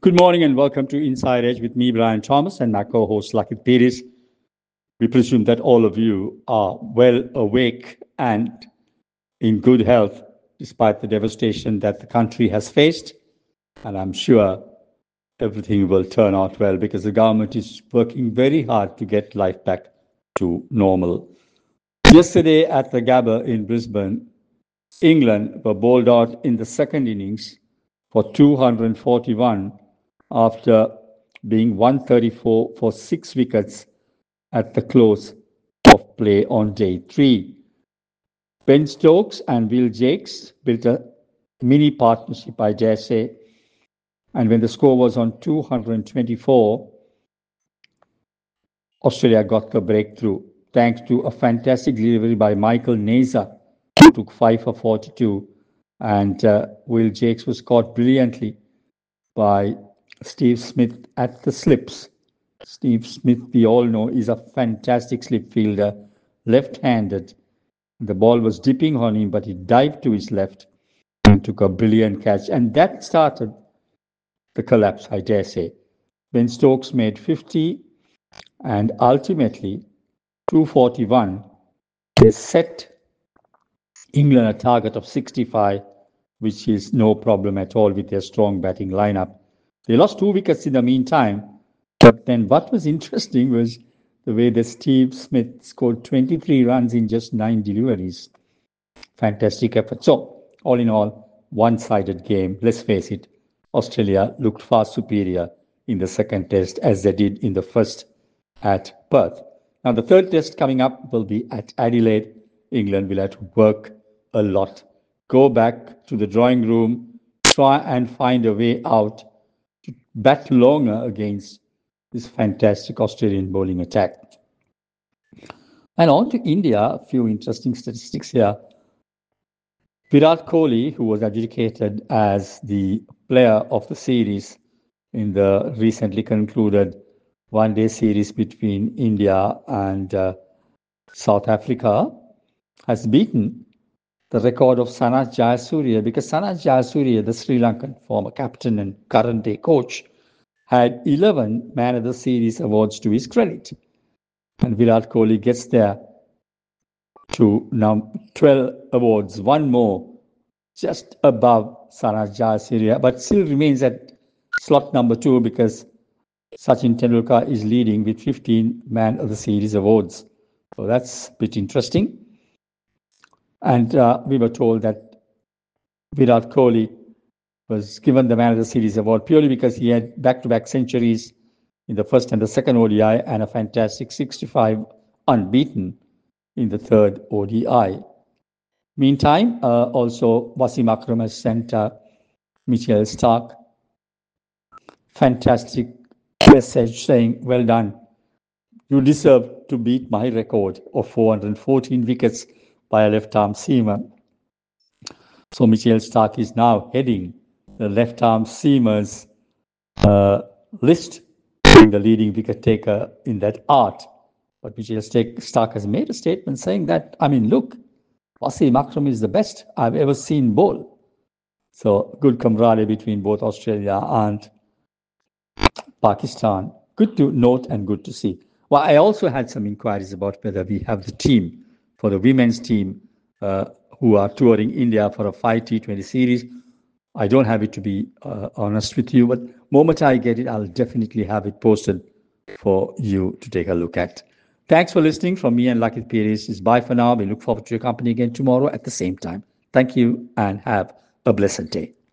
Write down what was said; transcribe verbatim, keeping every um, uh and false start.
Good morning and welcome to Inside Edge with me, Brian Thomas, and my co-host Lakit Pires. We presume that all of you are well awake and in good health despite the devastation that the country has faced. And I'm sure everything will turn out well because the government is working very hard to get life back to normal. Yesterday at the Gabba in Brisbane, England were bowled out in the second innings for two hundred forty-one after being one thirty-four for six wickets at the close of play on day three. Ben Stokes and Will Jakes built a mini partnership, I dare say, and when the score was on two hundred twenty-four, Australia got the breakthrough thanks to a fantastic delivery by Michael Neser, who took five for forty-two, and uh, Will Jakes was caught brilliantly by Steve Smith at the slips. Steve Smith, we all know, is a fantastic slip fielder, left-handed. The ball was dipping on him, but he dived to his left and took a brilliant catch. And that started the collapse, I dare say. Ben Stokes made fifty and ultimately two forty-one, they set England a target of sixty-five, which is no problem at all with their strong batting lineup. They lost two wickets in the meantime, but then what was interesting was the way that Steve Smith scored twenty-three runs in just nine deliveries. Fantastic effort. So, all in all, one-sided game. Let's face it, Australia looked far superior in the second test as they did in the first at Perth. Now, the third test coming up will be at Adelaide. England will have to work a lot, go back to the drawing room, try and find a way out to bat longer against this fantastic Australian bowling attack. And on to India, a few interesting statistics here. Virat Kohli, who was adjudicated as the player of the series in the recently concluded one-day series between India and uh, South Africa, has beaten the record of Sanath Jayasuriya because Sanath Jayasuriya, the Sri Lankan former captain and current day coach, had eleven Man of the Series awards to his credit. And Virat Kohli gets there to now twelve awards, one more, just above Sanath Jayasuriya, but still remains at slot number two because Sachin Tendulkar is leading with fifteen Man of the Series awards. So that's a bit interesting. And uh, we were told that Virat Kohli was given the Man of the Series award purely because he had back-to-back centuries in the first and the second O D I and a fantastic sixty-five unbeaten in the third O D I. Meantime, uh, also Wasim Akram has sent uh, Mitchell Starc fantastic message saying, well done. You deserve to beat my record of four hundred fourteen wickets by a left-arm seamer. So Mitchell Starc is now heading the left-arm seamers uh, list, being the leading wicket taker in that art. But Mitchell Starc has made a statement saying that, I mean, look, Wasim Akram is the best I've ever seen bowl. So good camaraderie between both Australia and Pakistan. Good to note and good to see. Well, I also had some inquiries about whether we have the team for the women's team uh, who are touring India for a five T twenty series. I don't have it, to be uh, honest with you, but the moment I get it, I'll definitely have it posted for you to take a look at. Thanks for listening from me and Lakit Pires. It's bye for now. We look forward to your company again tomorrow at the same time. Thank you and have a blessed day.